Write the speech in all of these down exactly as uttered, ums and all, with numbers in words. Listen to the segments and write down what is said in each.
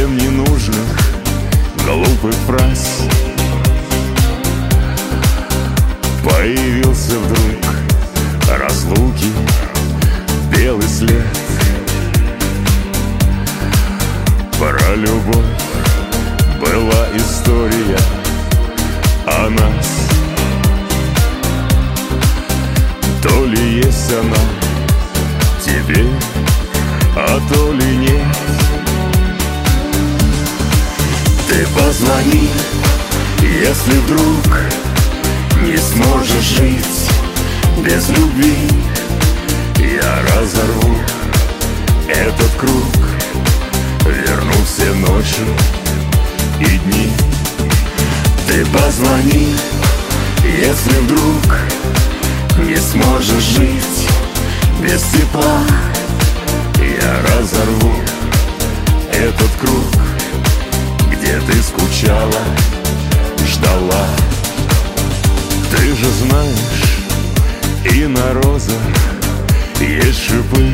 Совсем не нужно глупых фраз. Появился вдруг разлуки белый след. Про любовь была история о нас. То ли есть она тебе, а то ли нет. Ты позвони, если вдруг не сможешь жить без любви. Я разорву этот круг, верну все ночи и дни. Ты позвони, если вдруг не сможешь жить без тепла. Я разорву этот круг, где ты скучала, ждала. Ты же знаешь, и на розах есть шипы,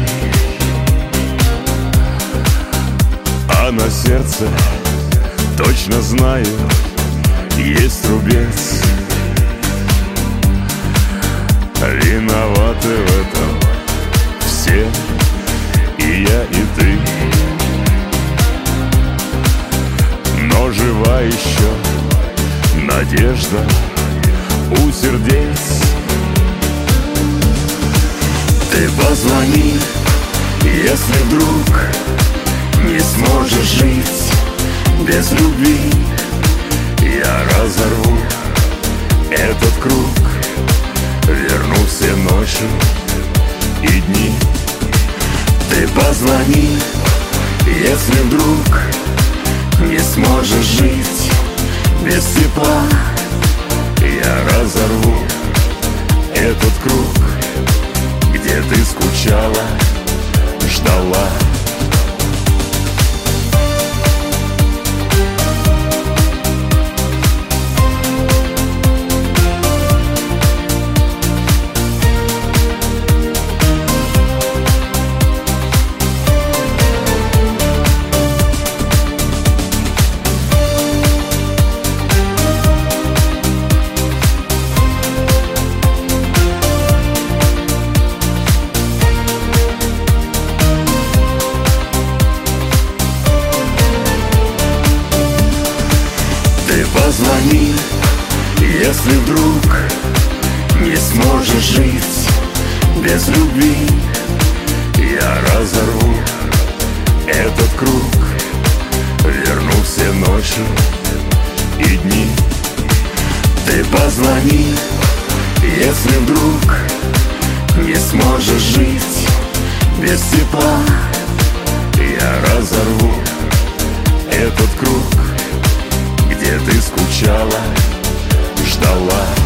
а на сердце, точно знаю, есть рубец. Виноваты в этом все, и я, и ты. Но жива еще надежда у сердец. Ты позвони, если вдруг не сможешь жить без любви. Я разорву этот круг, верну все ночи и дни. Ты позвони, если вдруг не сможешь жить без тепла. Я разорву этот круг, где ты скучала, ждала. Ты позвони, если вдруг не сможешь жить без любви. Я разорву этот круг, верну все ночи и дни. Ты позвони, если вдруг не сможешь жить без тепла. Я разорву этот круг, где ты скучала, ждала.